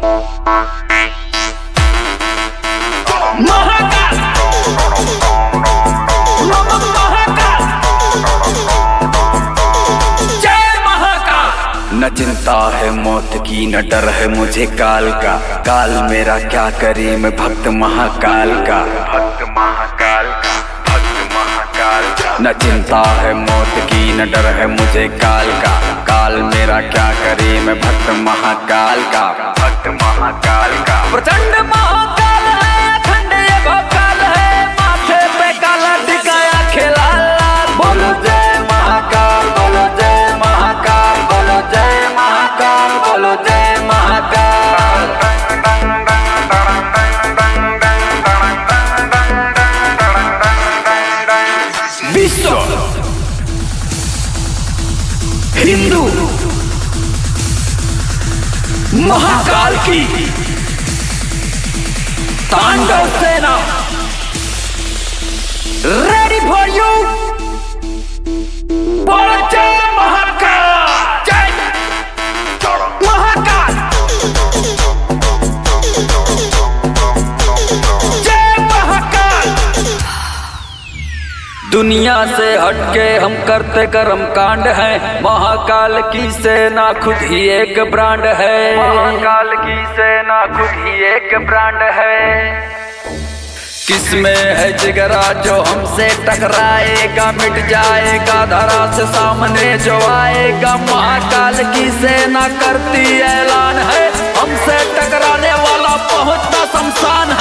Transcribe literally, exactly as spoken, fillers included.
महाकाल नमः महाकाल जय महाकाल। न चिंता है मौत की न डर है मुझे काल का, काल मेरा क्या करे मैं भक्त महाकाल का, भक्त महाकाल का, भक्त महाकाल का। न चिंता है मौत की न डर है मुझे काल का, काल मेरा क्या करे मैं भक्त महाकाल का, भक्त महाकाल का। प्रचंड महाकाल है अखंड ये भकाल है, माथे पे काला टिकाया खेला लाल। बोलो जय महाकाल, बोलो जय महाकाल, बोलो जय महाकाल, बोलो जय महाकाल। विश्व हिंदू महाकाल की तांडव सेना रेडी फॉर यू। बोलो जय महाकाल, जय महाकाल, जय महाकाल। दुनिया से हटके हम करते कर्म कांड है, महाकाल की सेना खुद ही एक ब्रांड है, महाकाल की सेना खुद ही एक ब्रांड है। किसमें है जिगरा जो हमसे टकराएगा, मिट जाएगा धरा से सामने जो आएगा। महाकाल की सेना करती ऐलान है, हमसे टकराने वाला पहुंचता शमशान